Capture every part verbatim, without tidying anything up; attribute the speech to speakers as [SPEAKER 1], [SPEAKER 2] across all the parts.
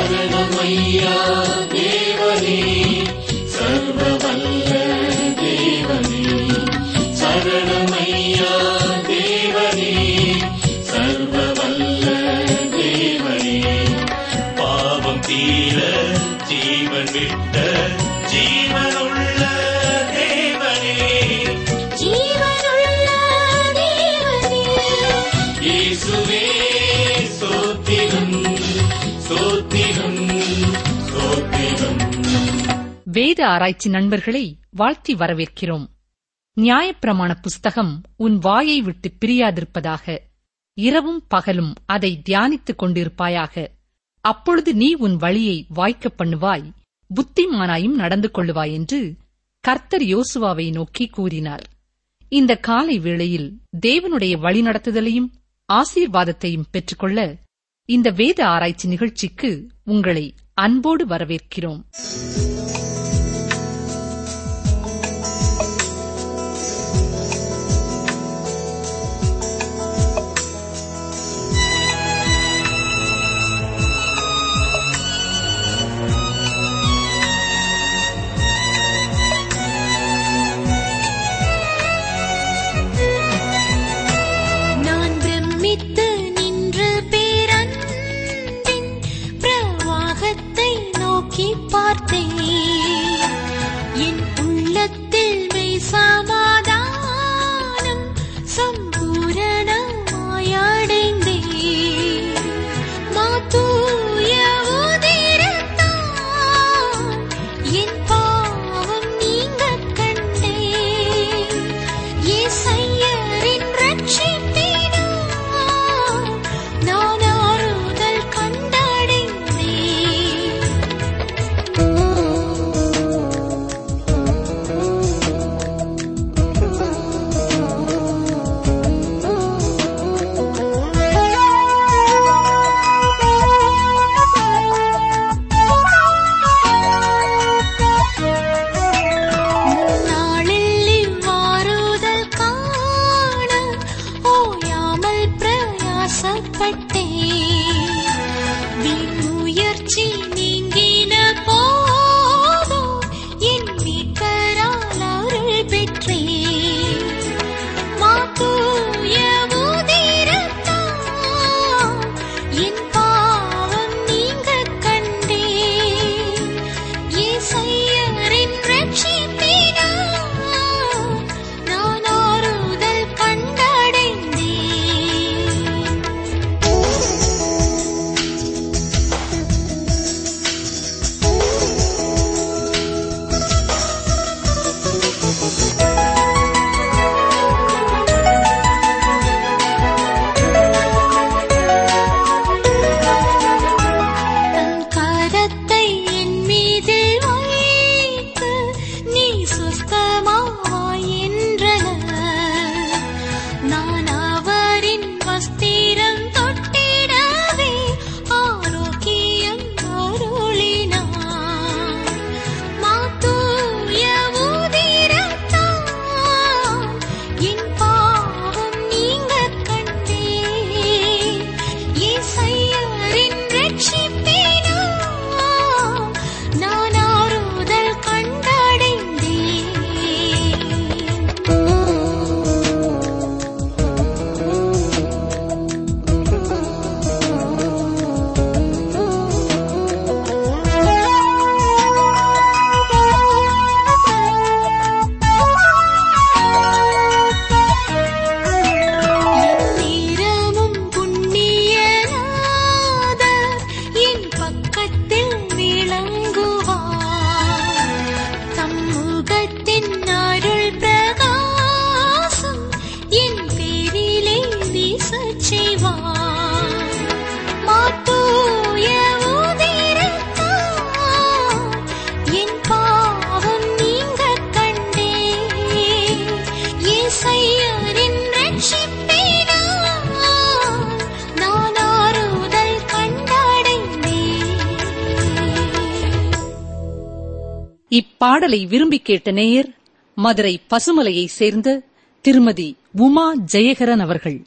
[SPEAKER 1] சரணமையா தேவனே, சர்வவல்ல தேவனே. சரணமையா தேவனே, சர்வவல்ல தேவனே. பாவம் தீர ஜீவன் விட்ட ஜீவனுள்ள தேவனே, ஜீவனுள்ள தேவனே. இயேசுவே ஸ்தோத்திரம், ஸ்தோத்திரம், ஸ்தோத்திரம்.
[SPEAKER 2] வேத ஆராய்ச்சி நண்பர்களை வாழ்த்தி வரவேற்கிறோம். நியாயப்பிரமாண புஸ்தகம் உன் வாயை விட்டு பிரியாதிருப்பதாக, இரவும் பகலும் அதை தியானித்துக் கொண்டிருப்பாயாக. அப்பொழுது நீ உன் வழியை வாய்க்கப் பண்ணுவாய், புத்திமானாயும் நடந்து கொள்ளுவாய் என்று கர்த்தர் யோசுவாவை நோக்கி கூறினார். இந்த காலை வேளையில் தேவனுடைய வழிநடத்துதலையும் ஆசீர்வாதத்தையும் பெற்றுக்கொள்ள இந்த வேத ஆராய்ச்சி நிகழ்ச்சிக்கு உங்களை அன்போடு வரவேற்கிறோம். இப்பாடலை விரும்பி கேட்ட நேயர் மதுரை பசுமலையைச் சேர்ந்த திருமதி உமா ஜெயகரன் அவர்கள்.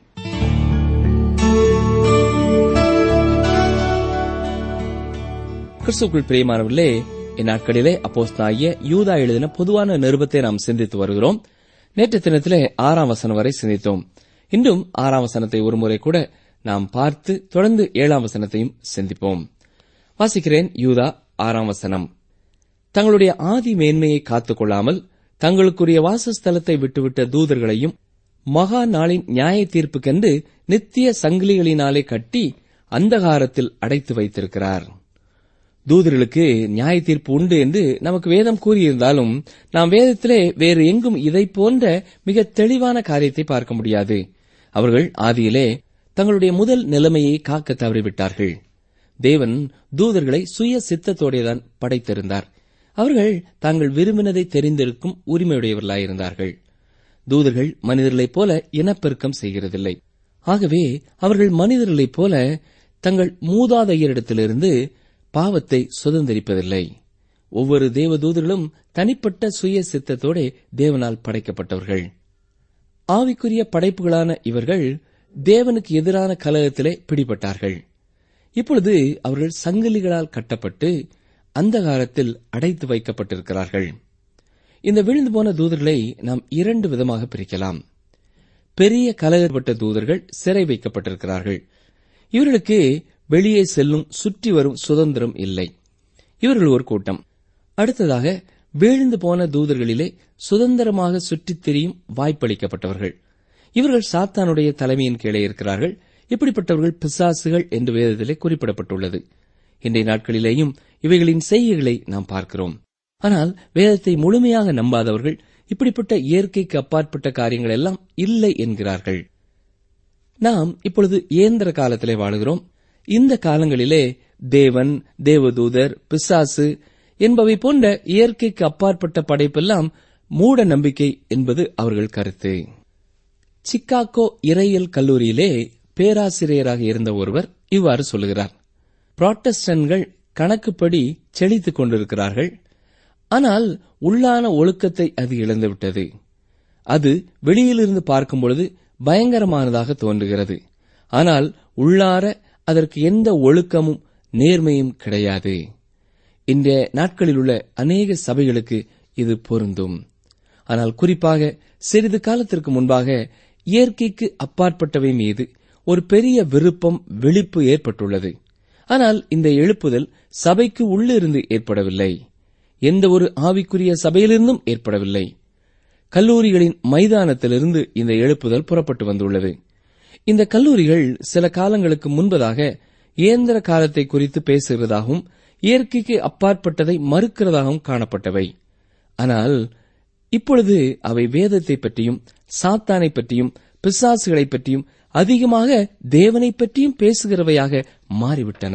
[SPEAKER 3] கிறிஸ்துவுக்குள் பிரியமானவர்களே, இந்நாட்களிலே அப்போஸ்தலனாகிய யூதா எழுதின பொதுவான நிருபத்தை நாம் சிந்தித்து வருகிறோம். நேற்று தினத்திலே ஆறாம் வசனம் வரை சிந்தித்தோம். இன்றும் ஆறாம் வசனத்தை ஒருமுறை கூட நாம் பார்த்து தொடர்ந்து ஏழாம் வசனத்தையும் சிந்திப்போம். வாசிக்கிறேன். யூதா ஆறாம் வசனம். தங்களுடைய ஆதி மேன்மையை காத்துக் கொள்ளாமல் தங்களுக்குரிய வாசஸ்தலத்தை விட்டுவிட்ட தூதர்களையும் மகா நாளின் நியாய தீர்ப்புக்கென்று நித்திய சங்கிலிகளினாலே கட்டி அந்தகாரத்தில் அடைத்து வைத்திருக்கிறார். தூதர்களுக்கு நியாய தீர்ப்பு உண்டு என்று நமக்கு வேதம் கூறியிருந்தாலும் நாம் வேதத்திலே வேறு எங்கும் இதை போன்ற மிக தெளிவான காரியத்தை பார்க்க முடியாது. அவர்கள் ஆதியிலே தங்களுடைய முதல் நிலைமையை காக்க தவறிவிட்டார்கள். தேவன் தூதர்களை சுய சித்தத்தோடேதான் படைத்திருந்தார். அவர்கள் தாங்கள் விரும்பினதை தெரிந்திருக்கும் உரிமையுடையவர்களாயிருந்தார்கள். தூதர்கள் மனிதர்களைப் போல இனப்பெருக்கம் செய்கிறதில்லை. ஆகவே அவர்கள் மனிதர்களைப் போல தங்கள் மூதாதையரிடத்திலிருந்து பாவத்தை சுதந்திரிப்பதில்லை. ஒவ்வொரு தேவதூதர்களும் தனிப்பட்ட சுய சித்தத்தோட தேவனால் படைக்கப்பட்டவர்கள். ஆவிக்குரிய படைப்புகளான இவர்கள் தேவனுக்கு எதிரான கலகத்திலே பிடிபட்டார்கள். இப்பொழுது அவர்கள் சங்கிலிகளால் கட்டப்பட்டு அந்தகாரத்தில் அடைத்து வைக்கப்பட்டிருக்கிறார்கள். இந்த விழுந்து போன தூதர்களை நாம் இரண்டு விதமாக பிரிக்கலாம். பெரிய கலகப்பட்ட தூதர்கள் சிறை வைக்கப்பட்டிருக்கிறார்கள். இவர்களுக்கு வெளியே செல்லும் சுற்றி வரும் சுதந்திரம் இல்லை. இவர்கள் ஒரு கூட்டம். அடுத்ததாக வீழ்ந்து போன தூதர்களிலே சுதந்திரமாக சுற்றித் திரியும் வாய்ப்பளிக்கப்பட்டவர்கள். இவர்கள் சாத்தானுடைய தலைமையின் கீழே இருக்கிறார்கள். இப்படிப்பட்டவர்கள் பிசாசுகள் என்று வேதத்திலே குறிப்பிடப்பட்டுள்ளது. இன்றைய நாட்களிலேயும் இவைகளின் செய்கைகளை நாம் பார்க்கிறோம். ஆனால் வேதத்தை முழுமையாக நம்பாதவர்கள் இப்படிப்பட்ட இயற்கைக்கு அப்பாற்பட்ட காரியங்கள் எல்லாம் இல்லை என்கிறார்கள். நாம் இப்பொழுது இயந்திர காலத்திலே வாழுகிறோம். இந்த காலங்களிலே தேவன், தேவதூதர், பிசாசு என்பவை போன்ற இயற்கைக்கு அப்பாற்பட்ட படைப்பெல்லாம் மூட நம்பிக்கை என்பது அவர்கள் கருத்து. சிக்காகோ இறையியல் கல்லூரியிலே பேராசிரியராக இருந்த ஒருவர் இவ்வாறு சொல்லுகிறார். புராட்டஸ்டன்ட்கள் கணக்குப்படி செழித்துக் கொண்டிருக்கிறார்கள். ஆனால் உள்ளான ஒழுக்கத்தை அது இழந்துவிட்டது. அது வெளியிலிருந்து பார்க்கும்பொழுது பயங்கரமானதாக தோன்றுகிறது. ஆனால் உள்ளார அதற்கு எந்த ஒழுக்கமும் நேர்மையும் கிடையாது. இன்றைய நாட்களில் உள்ள அநேக சபைகளுக்கு இது பொருந்தும். ஆனால் குறிப்பாக சிறிது காலத்திற்கு முன்பாக இயற்கைக்கு அப்பாற்பட்டவை மீது ஒரு பெரிய விருப்பம், விழிப்பு ஏற்பட்டுள்ளது. ஆனால் இந்த எழுப்புதல் சபைக்கு உள்ளிருந்து ஏற்படவில்லை. எந்த ஒரு ஆவிக்குரிய சபையிலிருந்தும் ஏற்படவில்லை. கல்லூரிகளின் மைதானத்திலிருந்து இந்த எழுப்புதல் புறப்பட்டு வந்துள்ளது. இந்த கல்லூரிகள் சில காலங்களுக்கு முன்பதாக இயந்திர காலத்தை குறித்து பேசுகிறதாகவும் இயற்கைக்கு அப்பாற்பட்டதை மறுக்கிறதாகவும் காணப்பட்டவை. ஆனால் இப்பொழுது அவை வேதத்தை பற்றியும் சாத்தானை பற்றியும் பிசாசுகளை பற்றியும் அதிகமாக தேவனை பற்றியும் பேசுகிறவையாக மாறிவிட்டன.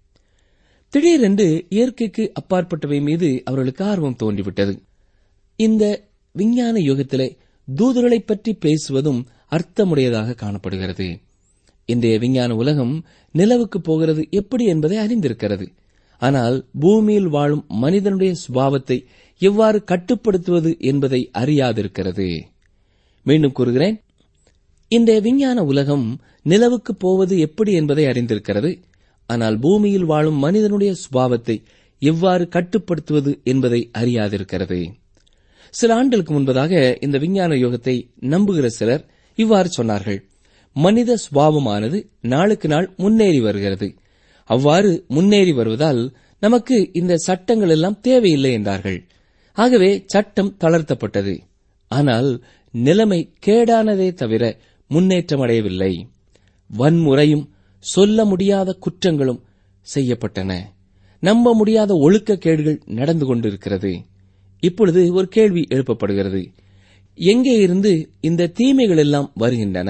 [SPEAKER 3] திடீரென்று இயற்கைக்கு அப்பாற்பட்டவை மீது அவர்களுக்கு ஆர்வம் தோன்றிவிட்டது. இந்த விஞ்ஞான யுகத்திலே தூதர்களை பற்றி பேசுவதும் அர்த்தமுடையதாக காணப்படுகிறது. இன்றைய விஞ்ஞான உலகம் நிலவுக்கு போகிறது எப்படி என்பதை அறிந்திருக்கிறது. ஆனால் பூமியில் வாழும் மனிதனுடைய சுபாவத்தை எவ்வாறு கட்டுப்படுத்துவது என்பதை அறியாதிருக்கிறது. மீண்டும் கூறுகிறேன், இன்றைய விஞ்ஞான உலகம் நிலவுக்கு போவது எப்படி என்பதை அறிந்திருக்கிறது. ஆனால் பூமியில் வாழும் மனிதனுடைய சுபாவத்தை எவ்வாறு கட்டுப்படுத்துவது என்பதை அறியாதிருக்கிறது. சில ஆண்டுகளுக்கு முன்பதாக இந்த விஞ்ஞான யோகத்தை நம்புகிற சிலர் இவ்வாறு சொன்னார்கள். மனித சுபாவமானது நாளுக்கு நாள் முன்னேறி வருகிறது. அவ்வாறு முன்னேறி வருவதால் நமக்கு இந்த சட்டங்கள் எல்லாம் தேவையில்லை என்றார்கள். ஆகவே சட்டம் தளர்த்தப்பட்டது. ஆனால் நிலைமை கேடானதே தவிர முன்னேற்றமடையவில்லை. வன்முறையும் சொல்ல முடியாத குற்றங்களும் செய்யப்பட்டன. நம்ப முடியாத ஒழுக்கக்கேடுகள் நடந்து கொண்டிருக்கிறது. இப்பொழுது ஒரு கேள்வி எழுப்பப்படுகிறது. எங்கே இருந்து இந்த தீமைகள் எல்லாம் வருகின்றன?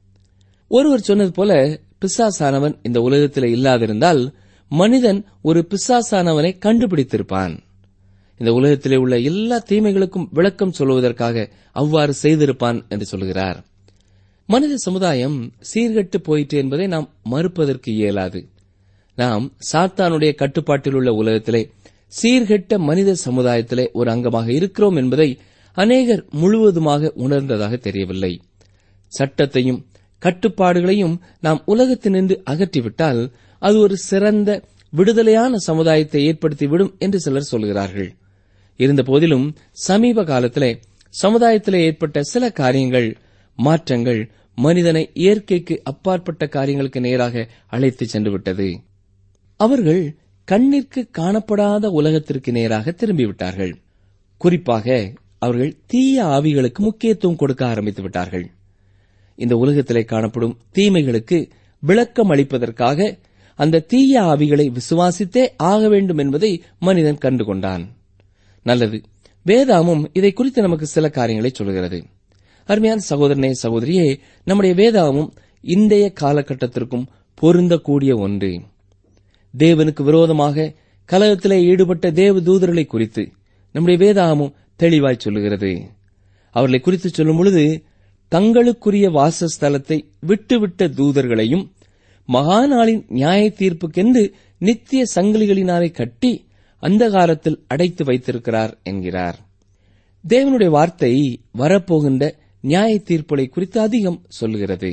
[SPEAKER 3] ஒருவர் சொன்னது போல, பிசாசானவன் இந்த உலகத்தில் இல்லாதிருந்தால் மனிதன் ஒரு பிசாசானவனை கண்டுபிடித்திருப்பான். இந்த உலகத்திலே உள்ள எல்லா தீமைகளுக்கும் விளக்கம் சொல்வதற்காக அவ்வாறு செய்திருப்பான் என்று சொல்கிறார். மனித சமுதாயம் சீர்கெட்டு போயிற்று என்பதை நாம் மறுப்பதற்கு இயலாது. நாம் சாத்தானுடைய கட்டுப்பாட்டில் உள்ள உலகத்திலே சீர்கெட்ட மனித சமுதாயத்திலே ஒரு அங்கமாக இருக்கிறோம் என்பதை அநேகர் முழுவதுமாக உணர்ந்ததாக தெரியவில்லை. சட்டத்தையும் கட்டுப்பாடுகளையும் நாம் உலகத்தினின்று அகற்றிவிட்டால் அது ஒரு சிறந்த விடுதலையான சமுதாயத்தை ஏற்படுத்திவிடும் என்று சிலர் சொல்கிறார்கள். இருந்தபோதிலும் சமீப காலத்திலே சமுதாயத்திலே ஏற்பட்ட சில காரியங்கள், மாற்றங்கள் மனிதனை இயற்கைக்கு அப்பாற்பட்ட காரியங்களுக்கு நேராக அழைத்துச் சென்றுவிட்டது. அவர்கள் கண்ணிற்கு காணப்படாத உலகத்திற்கு நேராக திரும்பிவிட்டார்கள். குறிப்பாக அவர்கள் தீய ஆவிகளுக்கு முக்கியத்துவம் கொடுக்க ஆரம்பித்து விட்டார்கள். இந்த உலகத்திலே காணப்படும் தீமைகளுக்கு விளக்கம் அளிப்பதற்காக அந்த தீய ஆவிகளை விசுவாசித்தே ஆக வேண்டும் என்பதை மனிதன் கண்டுகொண்டான். நல்லது, வேதாமும் இதை குறித்து நமக்கு சில காரியங்களை சொல்கிறது. அருமையான சகோதரனே, சகோதரியே, நம்முடைய வேதாமும் இன்றைய காலகட்டத்திற்கும் பொருந்தக்கூடிய ஒன்று. தேவனுக்கு விரோதமாக கலகத்திலே ஈடுபட்ட தேவ தூதர்களை குறித்து நம்முடைய வேதாமும் தெளிவாய் சொல்லுகிறது. அவர்களை குறித்து சொல்லும் பொழுது, தங்களுக்குரிய வாசஸ்தலத்தை விட்டுவிட்ட தூதர்களையும் மகாநாளின் நியாய தீர்ப்புக்கென்று நித்திய சங்கிலிகளினாலே கட்டி அந்த காலத்தில் அடைத்து வைத்திருக்கிறார் என்கிறார். தேவனுடைய வார்த்தை வரப்போகின்ற நியாய தீர்ப்புகளை குறித்து அதிகம் சொல்லுகிறது.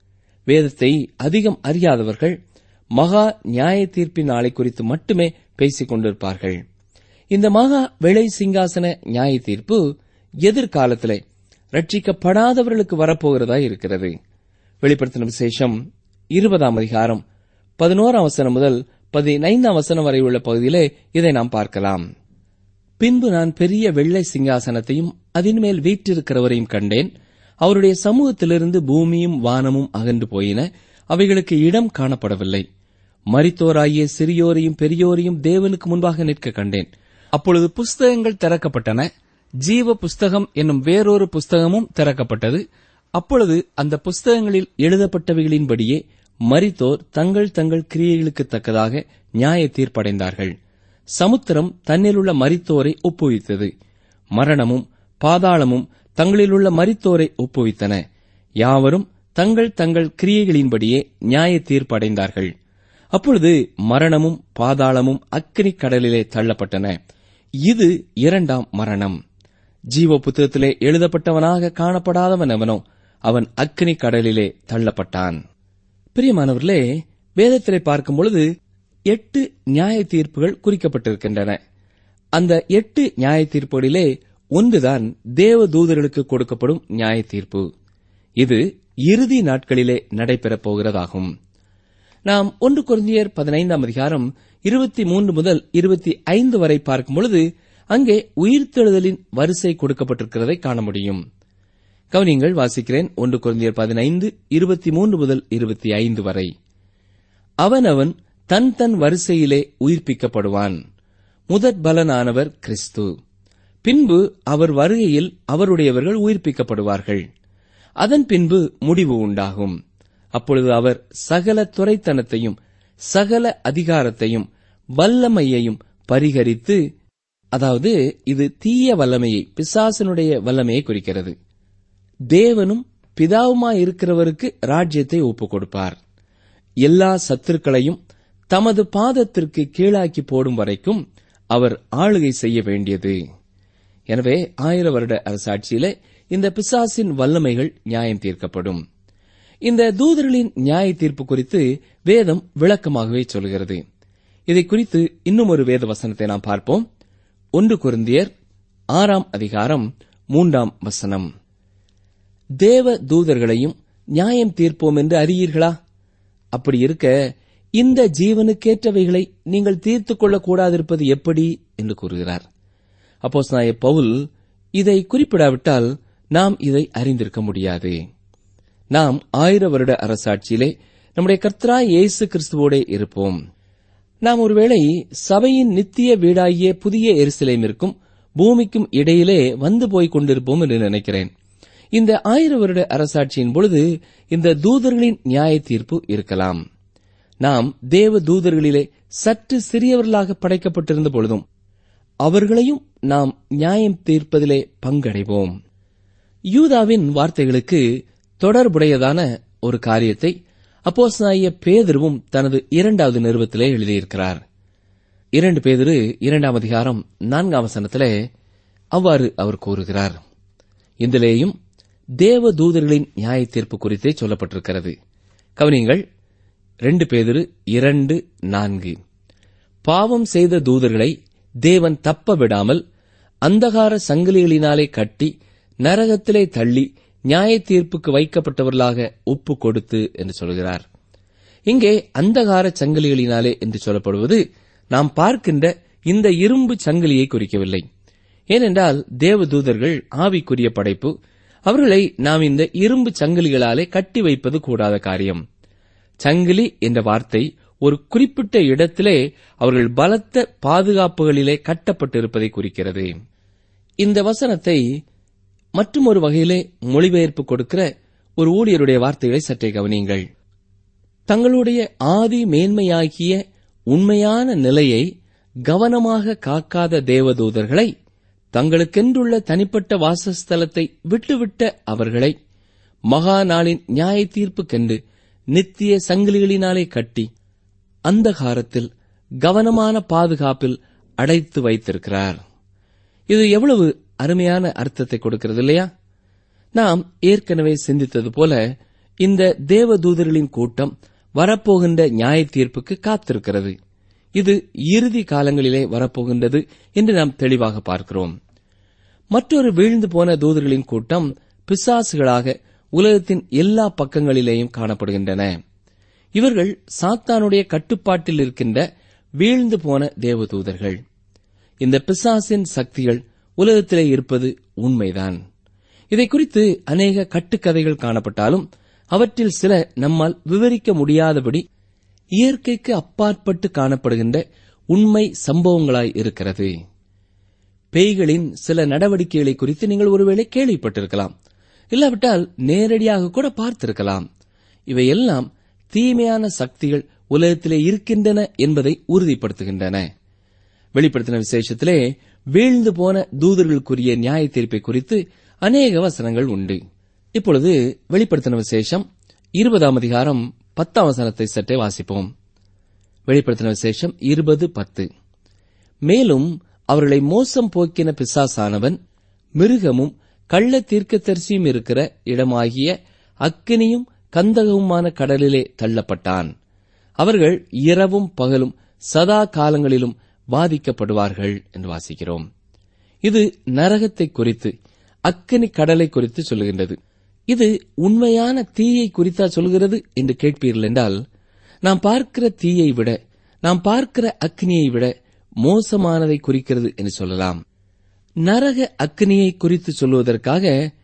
[SPEAKER 3] வேதத்தை அதிகம் அறியாதவர்கள் மகா நியாய தீர்ப்பின் நாளை குறித்து மட்டுமே பேசிக் கொண்டிருப்பார்கள். இந்த மகா வெளை சிங்காசன நியாய தீர்ப்பு எதிர்காலத்திலே ரட்சிக்கப்படாதவர்களுக்கு வரப்போகிறதா இருக்கிறது. வெளிப்படுத்தின விசேஷம் இருபதாம் அதிகாரம் பதினோராம் வசனம் முதல் பதினைந்தாம் வசனம் வரை உள்ள பகுதியிலே இதை நாம் பார்க்கலாம். பின்பு நான் பெரிய வெள்ளை சிங்காசனத்தையும் அதன் மேல் வீற்றிருக்கிறவரையும் கண்டேன். அவருடைய சமூகத்திலிருந்து பூமியும் வானமும் அகன்று போயின, அவைகளுக்கு இடம் காணப்படவில்லை. மரித்தோராகிய சிறியோரையும் பெரியோரையும் தேவனுக்கு முன்பாக நிற்க கண்டேன். அப்பொழுது புஸ்தகங்கள் திறக்கப்பட்டன. ஜீவ புஸ்தகம் என்னும் வேறொரு புஸ்தகமும் திறக்கப்பட்டது. அப்பொழுது அந்த புஸ்தகங்களில் எழுதப்பட்டவைகளின்படியே மரித்தோர் தங்கள் தங்கள் கிரியைகளுக்கு தக்கதாக நியாய தீர்ப்படைந்தார்கள். சமுத்திரம் தன்னிலுள்ள மரித்தோரை ஒப்புவித்தது. மரணமும் பாதாளமும் தங்களிலுள்ள மரித்தோரை ஒப்புவித்தன. யாவரும் தங்கள் தங்கள் கிரியைகளின்படியே நியாய தீர்ப்படைந்தார்கள். அப்பொழுது மரணமும் பாதாளமும் அக்கினி கடலிலே தள்ளப்பட்டன. இது இரண்டாம் மரணம். ஜீவ புத்தகத்திலே எழுதப்பட்டவனாக காணப்படாதவன் எவனோ அவன் அக்கினி கடலிலே தள்ளப்பட்டான். பிரியமானவர்களே, வேதத்திலே பார்க்கும் பொழுது எட்டு நியாய தீர்ப்புகள் குறிக்கப்பட்டிருக்கின்றன. அந்த எட்டு நியாய தீர்ப்புகளிலே ஒன்றுதான் தேவ தூதர்களுக்கு கொடுக்கப்படும் நியாய தீர்ப்பு. இது இறுதி நாட்களிலே நடைபெறப் போகிறதாகும். நாம் ஒன்று கொரிந்தியர் பதினைந்தாம் அதிகாரம் இருபத்தி மூன்று முதல் இருபத்தி ஐந்து வரை பார்க்கும் பொழுது அங்கே உயிர்த்தெழுதலின் வரிசை கொடுக்கப்பட்டிருக்கிறதை காண முடியும். கவனியங்கள், வாசிக்கிறேன். ஒன்று கொரிந்தியர் பதினைந்து இருபத்தி மூன்று முதல் இருபத்தி ஐந்து வரை. அவனவன் தன் தன் வரிசையிலே உயிர்ப்பிக்கப்படுவான். முதற் பலனானவர் கிறிஸ்து. பின்பு அவர் வருகையில் அவருடையவர்கள் உயிர்ப்பிக்கப்படுவார்கள். அதன் பின்பு முடிவு உண்டாகும். அப்பொழுது அவர் சகல துரைத்தனத்தையும் சகல அதிகாரத்தையும் வல்லமையையும் பரிகரித்து, அதாவது இது தீய வல்லமையை, பிசாசனுடைய வல்லமையை குறிக்கிறது, தேவனும் பிதாவுமாயிருக்கிறவருக்கு ராஜ்யத்தை ஒப்புக் கொடுப்பார். எல்லா சத்துருக்களையும் தமது பாதத்திற்கு கீழாக்கி போடும் வரைக்கும் அவர் ஆளுகை செய்ய வேண்டியது. எனவே ஆயிர வருட அரசாட்சியிலே இந்த பிசாசின் வல்லமைகள் நியாயம் தீர்க்கப்படும். இந்த தூதர்களின் நியாய தீர்ப்பு குறித்து வேதம் விளக்கமாகவே சொல்கிறது. இதை குறித்து இன்னும் ஒரு வேத வசனத்தை நாம் பார்ப்போம். ஒன்று கொரிந்தியர் ஆறாம் அதிகாரம் மூன்றாம் வசனம். தேவ தூதர்களையும் நியாயம் தீர்ப்போம் என்று அறியீர்களா? அப்படி இருக்க இந்த ஜீவனுக்கேற்றவைகளை நீங்கள் தீர்த்துக் கொள்ளக் கூடாதிருப்பது எப்படி என்று கூறுகிறார். அப்போஸ்தலனாகிய பவுல் இதை குறிப்பிடாவிட்டால் நாம் இதை அறிந்திருக்க முடியாது. நாம் ஆயிர வருட அரசாட்சியிலே நம்முடைய கர்த்தராகிய இயேசு கிறிஸ்துவோடே இருப்போம். நாம் ஒருவேளை சபையின் நித்திய வீடாகிய புதிய எருசலேமிற்கும் பூமிக்கும் இடையிலே வந்து போய்க் கொண்டிருப்போம் என்று நினைக்கிறேன். இந்த ஆயிர வருட அரசாட்சியின் பொழுது இந்த தூதர்களின் நியாய தீர்ப்பு இருக்கலாம். நாம் தேவ தூதர்களிலே சற்று சிறியவர்களாக படைக்கப்பட்டிருந்த பொழுதும் அவர்களையும் நாம் நியாயம் தீர்ப்பதிலே பங்கடைவோம். யூதாவின் வார்த்தைகளுக்கு தொடர்புடையதான ஒரு காரியத்தை அப்போஸ்தலனாகிய பேதுருவும் தனது இரண்டாவது நிருபத்திலே எழுதியிருக்கிறார். இரண்டு பேதுரு இரண்டாம் அதிகாரம் நான்காம் வசனத்திலே அவ்வாறு அவர் கூறுகிறார். இதிலேயும் தேவ தூதர்களின் நியாய தீர்ப்பு குறித்தே சொல்லப்பட்டிருக்கிறது. கவனியங்கள், ரெண்டு பேதுரு இரண்டு நான்கு. பாவம் செய்த தூதர்களை தேவன் தப்ப விடாமல் அந்தகார சங்கிலிகளினாலே கட்டி நரகத்திலே தள்ளி நியாய தீர்ப்புக்கு வைக்கப்பட்டவர்களாக ஒப்பு கொடுத்து என்று சொல்கிறார். இங்கே அந்தகார சங்கிலிகளினாலே என்று சொல்லப்படுவது நாம் பார்க்கின்ற இந்த இரும்பு சங்கிலியை குறிக்கவில்லை. ஏனென்றால் தேவதூதர்கள் ஆவிக்குரிய படைப்பு. அவர்களை நாம் இந்த இரும்பு சங்கிலிகளாலே கட்டி வைப்பது கூடாத காரியம். சங்கிலி என்ற வார்த்தை ஒரு குறிப்பிட்ட இடத்திலே அவர்கள் பலத்த பாதுகாப்புகளிலே கட்டப்பட்டிருப்பதை குறிக்கிறது. இந்த வசனத்தை மற்றும் ஒரு வகையிலே மொழிபெயர்ப்பு கொடுக்கிற ஒரு ஊழியருடைய வார்த்தைகளை சற்றே கவனியுங்கள். தங்களுடைய ஆதி மேன்மையாகிய உண்மையான நிலையை கவனமாக காக்காத தேவதூதர்களை, தங்களுக்கென்றுள்ள தனிப்பட்ட வாசஸ்தலத்தை விட்டுவிட்ட அவர்களை மகா நாளின் நியாய தீர்ப்புக்கென்று நித்திய சங்கிலிகளினாலே கட்டி அந்தகாரத்தில் கவனமான பாதுகாப்பில் அடைத்து வைத்திருக்கிறார். இது எவ்வளவு அருமையான அர்த்தத்தை கொடுக்கிறது இல்லையா? நாம் ஏற்கனவே சிந்தித்தது போல இந்த தேவதூதர்களின் கூட்டம் வரப்போகின்ற நியாய தீர்ப்புக்கு காத்திருக்கிறது. இது இறுதி காலங்களிலே வரப்போகின்றது என்று நாம் தெளிவாக பார்க்கிறோம். மற்றொரு வீழ்ந்து போன தூதர்களின் கூட்டம் பிசாசுகளாக உலகத்தின் எல்லா பக்கங்களிலேயும் காணப்படுகின்றன. இவர்கள் சாத்தானுடைய கட்டுப்பாட்டில் இருக்கின்ற வீழ்ந்து போன தேவதூதர்கள். இந்த பிசாசின் சக்திகள் உலகத்திலே இருப்பது உண்மைதான். இதை குறித்து அநேக கட்டுக்கதைகள் காணப்பட்டாலும் அவற்றில் சில நம்மால் விவரிக்க முடியாதபடி இயற்கைக்கு அப்பாற்பட்டு காணப்படுகின்ற உண்மை சம்பவங்களாய் இருக்கிறது. பேய்களின் சில நடவடிக்கைகளை குறித்து நீங்கள் ஒருவேளை கேள்விப்பட்டிருக்கலாம், இல்லாவிட்டால் நேரடியாக கூட பார்த்திருக்கலாம். இவையெல்லாம் தீமையான சக்திகள் உலகத்திலே இருக்கின்றன என்பதை உறுதிப்படுத்துகின்றன. வெளிப்படுத்தின விசேஷத்திலே வீழ்ந்து போன தூதர்களுக்குரிய நியாய தீர்ப்பை குறித்து அநேக வசனங்கள் உண்டு. இப்பொழுது வெளிப்படுத்தின விசேஷம் இருபதாம் அதிகாரம் பத்தாம் வசனத்தை சற்றே வாசிப்போம். வெளிப்படுத்தின விசேஷம் இருபது பத்து. மேலும் அவர்களை மோசம் போக்கின பிசாசானவன் மிருகமும் கள்ள தீர்க்கதரிசியும் இருக்கிற இடமாகிய அக்கினியும் கந்தகவுமான கடலிலே தள்ளப்பட்டான். அவர்கள் இரவும் பகலும் சதா காலங்களிலும் பாதிக்கப்படுவார்கள் என்று வாசிக்கிறோம். இது நரகத்தை குறித்து, அக்கினி கடலை குறித்து சொல்லுகின்றது. இது உண்மையான தீயை குறித்தா சொல்கிறது என்று கேட்பீர்கள் என்றால், நாம் பார்க்கிற தீயை விட, நாம் பார்க்கிற அக்னியை விட மோசமானதை குறிக்கிறது என்று சொல்லலாம். நரக அக்னியை குறித்து சொல்வதற்காக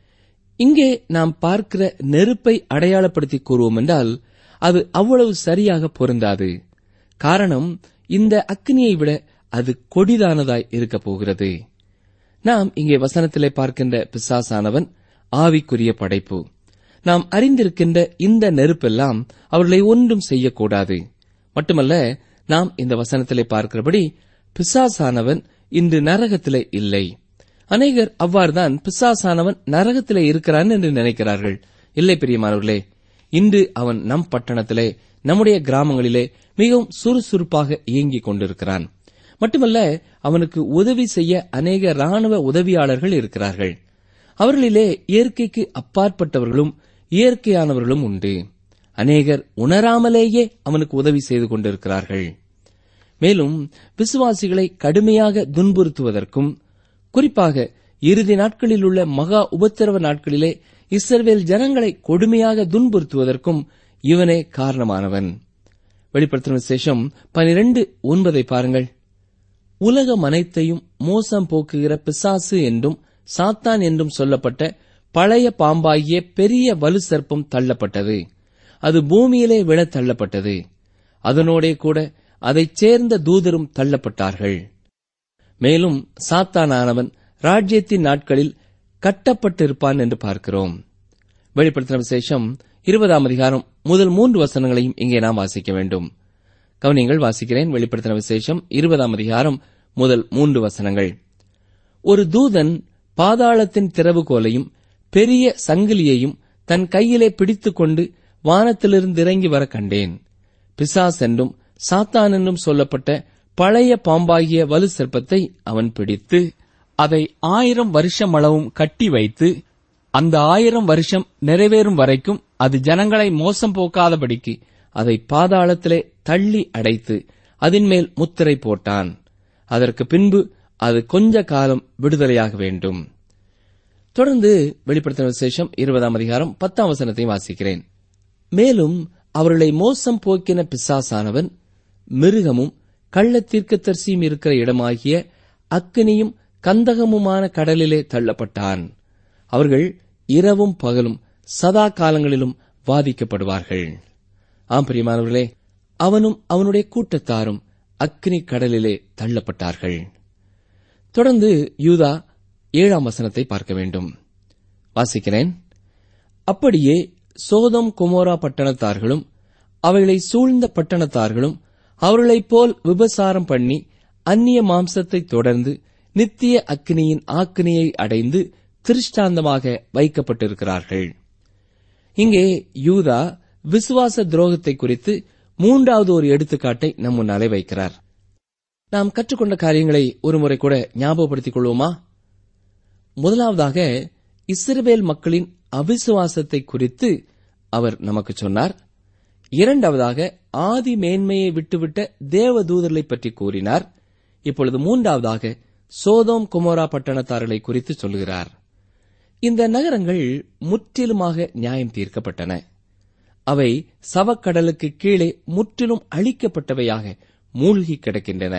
[SPEAKER 3] இங்கே நாம் பார்க்கிற நெருப்பை அடையாளப்படுத்தி கூறுவோம் என்றால் அது அவ்வளவு சரியாக பொருந்தாது. காரணம், இந்த அக்னியை விட அது கொடிதானதாய் இருக்கப் போகிறது. நாம் இங்கே வசனத்திலே பார்க்கின்ற பிசாசானவன் ஆவிக்குரிய படைப்பு. நாம் அறிந்திருக்கின்ற இந்த நெருப்பெல்லாம் அவர்களை ஒன்றும் செய்யக்கூடாது. மட்டுமல்ல, நாம் இந்த வசனத்திலே பார்க்கிறபடி பிசாசானவன் இன்று நரகத்திலே இல்லை. அநேகர் அவ்வாறுதான் பிசாசானவன் நரகத்திலே இருக்கிறான் என்று நினைக்கிறார்கள். இல்லை பிரியமானவர்களே, இன்று அவன் நம் பட்டணத்திலே, நம்முடைய கிராமங்களிலே மிகவும் சுறுசுறுப்பாக இயங்கிக் கொண்டிருக்கிறான். மட்டுமல்ல, அவனுக்கு உதவி செய்ய அநேக ராணுவ உதவியாளர்கள் இருக்கிறார்கள். அவர்களிலே இயற்கைக்கு அப்பாற்பட்டவர்களும் இயற்கையானவர்களும் உண்டு. அநேகர் உணராமலேயே அவனுக்கு உதவி செய்து கொண்டிருக்கிறார்கள். மேலும் விசுவாசிகளை கடுமையாக துன்புறுத்துவதற்கும், குறிப்பாக இறுதி நாட்களில் உள்ள மகா உபத்திரவ நாட்களிலே இஸ்ரவேல் ஜனங்களை கொடுமையாக துன்புறுத்துவதற்கும் இவனே காரணமானவன். வெளிப்படுத்தின விசேஷம் பனிரெண்டு ஒன்பதை பாருங்கள். உலகம் அனைத்தையும் மோசம் போக்குகிற பிசாசு என்றும் சாத்தான் என்றும் சொல்லப்பட்ட பழைய பாம்பாகிய பெரிய வலு சர்ப்பம் தள்ளப்பட்டது. அது பூமியிலே விழ தள்ளப்பட்டது. அதனோடே கூட அதைச் சேர்ந்த தூதரும் தள்ளப்பட்டார்கள். மேலும் சாத்தானானவன் ராஜ்யத்தின் நாட்களில் கட்டப்பட்டிருப்பான் என்று பார்க்கிறோம். வெளிப்படுத்தின விசேஷம் இருபதாம் அதிகாரம் முதல் மூன்று வசனங்களையும் இங்கே நாம் வாசிக்க வேண்டும். கவனியங்கள், வாசிக்கிறேன். வெளிப்படுத்தின விசேஷம் இருபதாம் அதிகாரம் முதல் மூன்று வசனங்கள். ஒரு தூதன் பாதாளத்தின் திறவுகோலையும் பெரிய சங்கிலியையும் தன் கையிலே பிடித்துக் கொண்டு வானத்திலிருந்து இறங்கி வர கண்டேன். பிசாஸ் என்றும் சாத்தான் என்றும் சொல்லப்பட்ட பழைய பாம்பாகிய வலு சர்ப்பத்தை அவன் பிடித்து அதை ஆயிரம் வருஷம் அளவும் கட்டி வைத்து, அந்த ஆயிரம் வருஷம் நிறைவேறும் வரைக்கும் அது ஜனங்களை மோசம் போக்காதபடிக்கு அதை பாதாளத்திலே தள்ளி அடைத்து அதின்மேல் முத்திரை போட்டான். அதற்கு பின்பு அது கொஞ்ச காலம் விடுதலையாக வேண்டும். தொடர்ந்து வெளிப்படுத்தின விசேஷம் இருபதாம் அதிகாரம் பத்தாம் வசனத்தை வாசிக்கிறேன். மேலும் அவர்களை மோசம் போக்கின பிசாசானவன் மிருகமும் கள்ள தீர்க்கதரிசியும் இருக்கிற இடமாகிய அக்கினியும் கந்தகமுமான கடலிலே தள்ளப்பட்டான். அவர்கள் இரவும் பகலும் சதா காலங்களிலும் வாதிக்கப்படுவார்கள். ஆம் பிரியமானவர்களே, அவனும் அவனுடைய கூட்டத்தாரும் அக்கினி கடலிலே தள்ளப்பட்டார்கள். தொடர்ந்து யூதா ஏழாம் வசனத்தை பார்க்க வேண்டும். வாசிக்கிறேன். அப்படியே சோதோம் கொமோரா பட்டணத்தார்களும் அவைகளை சூழ்ந்த பட்டணத்தார்களும் அவர்களைப் போல் விபசாரம் பண்ணி அந்நிய மாம்சத்தை தொடர்ந்து நித்திய அக்கினியின் ஆக்கினியை அடைந்து திருஷ்டாந்தமாக வைக்கப்பட்டிருக்கிறார்கள். இங்கே யூதா விசுவாச துரோகத்தை குறித்து மூன்றாவது ஒரு எடுத்துக்காட்டை நம் முன்னாலே வைக்கிறார். நாம் கற்றுக்கொண்ட காரியங்களை ஒருமுறை கூட ஞாபகப்படுத்திக் கொள்வோமா? முதலாவதாக இஸ்ரவேல் மக்களின் அவிசுவாசத்தை குறித்து அவர் நமக்கு சொன்னார். இரண்டாவதாக ஆதி மேன்மையை விட்டுவிட்ட தேவதூதர்களை பற்றி கூறினார். இப்பொழுது மூன்றாவதாக சோதோம் கொமோரா பட்டணத்தார்களை குறித்து சொல்கிறார். இந்த நகரங்கள் முற்றிலுமாக நியாயம் தீர்க்கப்பட்டன. அவை சவக்கடலுக்கு கீழே முற்றிலும் அழிக்கப்பட்டவையாக மூழ்கி கிடக்கின்றன.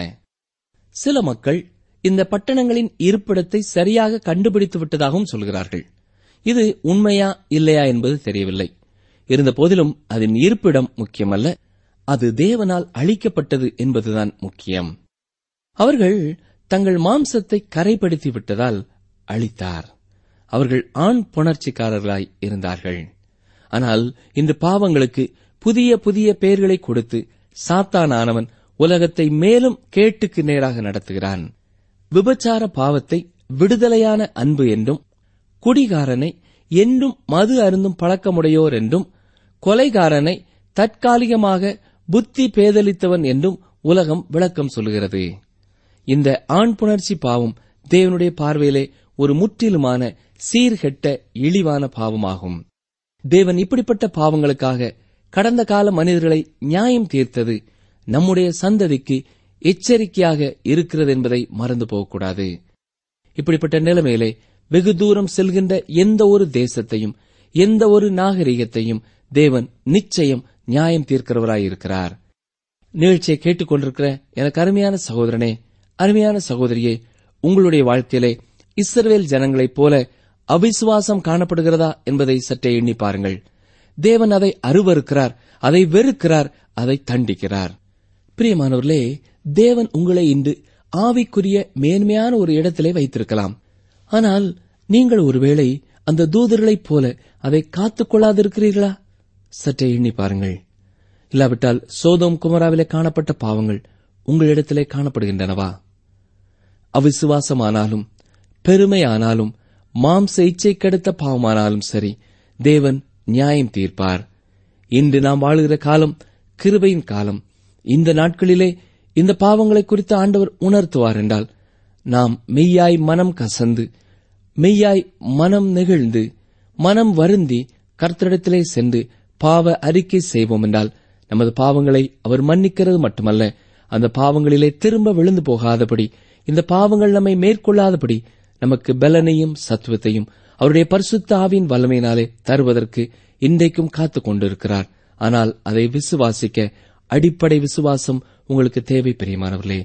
[SPEAKER 3] சில மக்கள் இந்த பட்டணங்களின் இருப்பிடத்தை சரியாக கண்டுபிடித்து விட்டதாகவும் சொல்கிறார்கள். இது உண்மையா இல்லையா என்பது தெரியவில்லை. இருந்தபோதிலும் அதன் இருப்பிடம் முக்கியமல்ல, அது தேவனால் அழிக்கப்பட்டது என்பதுதான் முக்கியம். அவர்கள் தங்கள் மாம்சத்தை கரைப்படுத்தி விட்டதால் அழித்தார். அவர்கள் ஆண் புணர்ச்சிக்காரர்களாய் இருந்தார்கள். ஆனால் இந்த பாவங்களுக்கு புதிய புதிய பெயர்களை கொடுத்து சாத்தானானவன் உலகத்தை மேலும் கேட்டுக்கு நேராக நடத்துகிறான். விபச்சார பாவத்தை விடுதலையான அன்பு என்றும், குடிகாரனை என்றும் மது அருந்தும் பழக்கமுடையோர் என்றும், கொலைகாரனை தற்காலிகமாக புத்தி பேதலித்தவன் என்றும் உலகம் விளக்கம் சொல்கிறது. இந்த ஆண் புணர்ச்சி பாவம் தேவனுடைய பார்வையிலே ஒரு முற்றிலுமான சீர்கெட்ட இழிவான பாவமாகும். தேவன் இப்படிப்பட்ட பாவங்களுக்காக கடந்த கால மனிதர்களை நியாயம் தீர்த்தது நம்முடைய சந்ததிக்கு எச்சரிக்கையாக இருக்கிறது என்பதை மறந்து போகக்கூடாது. இப்படிப்பட்ட நிலைமையிலே வெகு தூரம் செல்கின்ற எந்த ஒரு தேசத்தையும் எந்த ஒரு நாகரிகத்தையும் தேவன் நிச்சயம் நியாயம் தீர்க்கிறவராயிருக்கிறார். நிகழ்ச்சியை கேட்டுக்கொண்டிருக்கிற எனக்கு அருமையான சகோதரனே, அருமையான சகோதரியே, உங்களுடைய வாழ்க்கையிலே இஸ்ரவேல் ஜனங்களைப் போல அவிசுவாசம் காணப்படுகிறதா என்பதை சற்றே எண்ணி பாருங்கள். தேவன் அதை அருவருக்கிறார், அதை வெறுக்கிறார், அதை தண்டிக்கிறார். பிரியமானவர்களே, தேவன் உங்களை இன்று ஆவிக்குரிய மேன்மையான ஒரு இடத்திலே வைத்திருக்கலாம். ஆனால் நீங்கள் ஒருவேளை அந்த தூதர்களைப் போல அதை காத்துக் கொள்ளாதிருக்கிறீர்களா? சற்றே எண்ணி பாருங்கள். இல்லாவிட்டால் சோதோம் குமராவிலே காணப்பட்ட பாவங்கள் உங்களிடத்திலே காணப்படுகின்றனவா? அவிசுவாசமானாலும் பெருமையானாலும் மாம்ச இச்சை கெடுத்த பாவமானாலும் சரி, தேவன் நியாயம் தீர்ப்பார். இன்று நாம் வாழுகிற காலம் கிருபையின் காலம். இந்த நாட்களிலே இந்த பாவங்களை குறித்து ஆண்டவர் உணர்த்துவார் என்றால் நாம் மெய்யாய் மனம் கசந்து, மெய்யாய் மனம் நெகிழ்ந்து, மனம் வருந்தி கர்த்தரிடத்திலே சென்று பாவ அறிக்கை செய்வோம் என்றால் நமது பாவங்களை அவர் மன்னிக்கிறது மட்டுமல்ல, அந்த பாவங்களிலே திரும்ப விழுந்து போகாதபடி, இந்த பாவங்கள் நம்மை மேற்கொள்ளாதபடி நமக்கு பலனையும் சத்துவத்தையும் அவருடைய பரிசுத்த ஆவியின் வல்லமையினாலே தருவதற்கு இன்றைக்கும் காத்துக் கொண்டிருக்கிறார். ஆனால் அதை விசுவாசிக்க அடிப்படை விசுவாசம் உங்களுக்கு தேவை. பிரியமானவர்களே,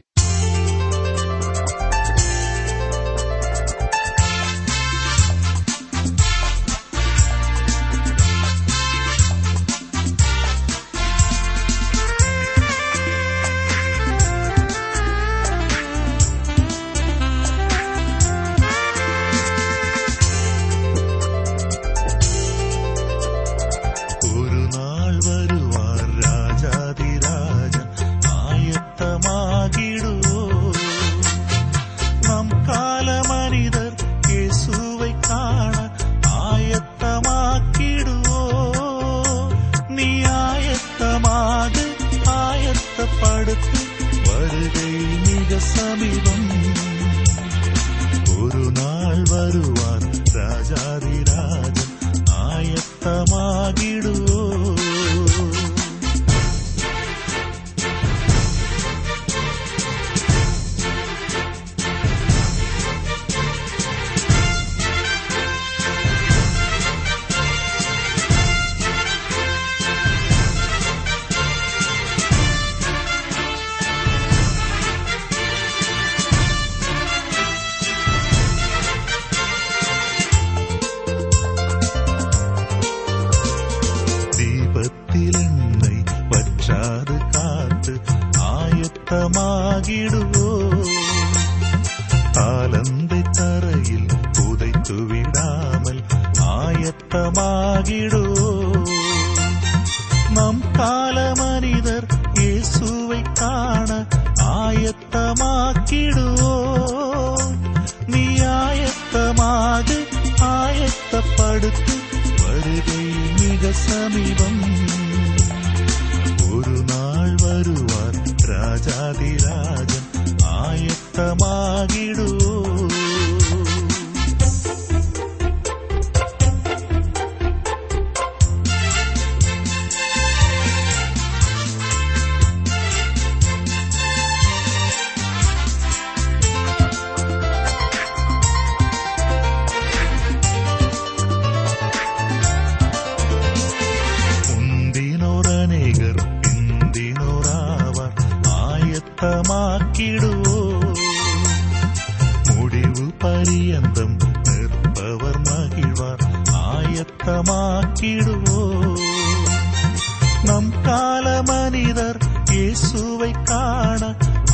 [SPEAKER 4] ஆயத்தமாக்கிடுவோம். நீ ஆயத்தமாக ஆயத்தப்படுத்து, வருகை மிக சமீபம். ஒரு நாள் வருவார் ராஜாதிராஜன், ஆயத்தமாகிடுவோம். முடிவு பரியந்தம் நிற்பவர் மகிழ்வார், ஆயத்தமாக்கிடுவோம். நம் கால மனிதர் இயேசுவை காண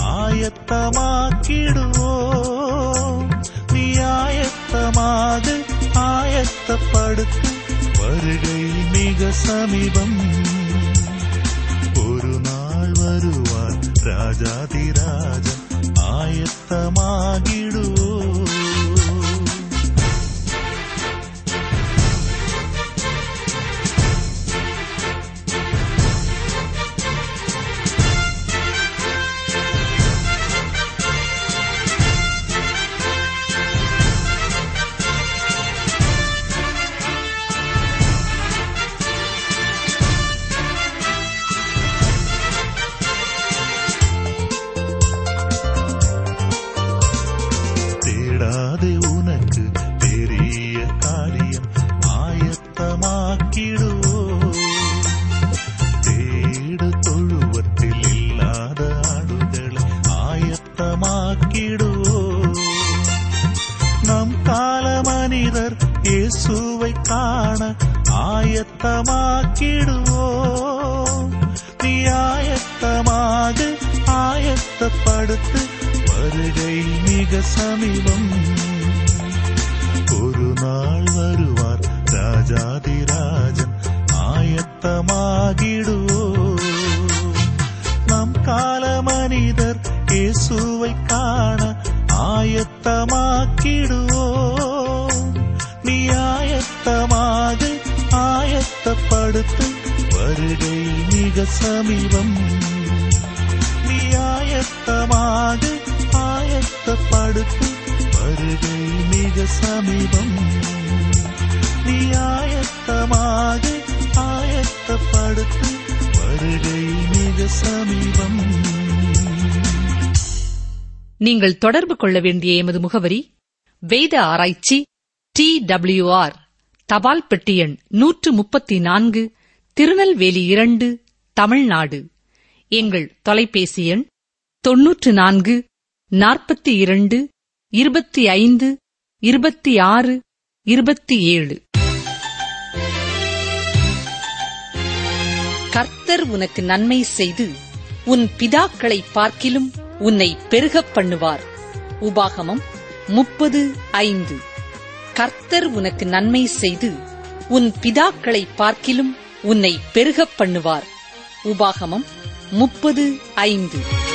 [SPEAKER 4] ஆயத்தமாக்கிடுவோம். நீ ஆயத்தமாக ஆயத்தப்படுத்து, வருகை மிக சமீபம். ஒரு நாள் வருவார் ராஜாதிராஜன், ஆயத்தமாகிடுவோம். இயேசுவை காண ஆயத்தமாக்கிடுவோம். நீ ஆயத்தமாக ஆயத்தப்படுத்து, வருகை மிக சமீபம். ஒரு நாள் வருவார் ராஜாதிராஜன், ஆயத்தமாகிடுவோம். நம் கால மனிதர் இயேசுவை காண ஆயத்தமாக்கிடுவோம். நீ ஆயத்தமாக ஆயத்தப்படுத்து, வருகை மிக சமீபம். நீ ஆயத்தமாக ஆயத்தப்படுத்து, வருகை மிக சமீபம். நீ ஆயத்தமாக ஆயத்தப்படுத்து, வருகை மிக சமீபம்.
[SPEAKER 2] நீங்கள் தொடர்பு கொள்ள வேண்டிய எமது முகவரி: வேத ஆராய்ச்சி, டி டபிள்யூ ஆர், தபால் பெட்டி எண் நூற்று முப்பத்தி நான்கு, திருநெல்வேலி இரண்டு, தமிழ்நாடு. எங்கள் தொலைபேசி எண் தொன்னூற்று நான்கு நாற்பத்தி இரண்டு இருபத்தி ஐந்து இருபத்தி ஆறு இருபத்தி ஏழு. கர்த்தர் உனக்கு நன்மை செய்து உன் பிதாக்களை பார்க்கிலும் உன்னை பெருகப் பண்ணுவார். உபாகமம் முப்பது ஐந்து. கர்த்தர் உனக்கு நன்மை செய்து உன் பிதாக்களை பார்க்கிலும் உன்னை பெருகப் பண்ணுவார். உபாகமம் முப்பது ஐந்து.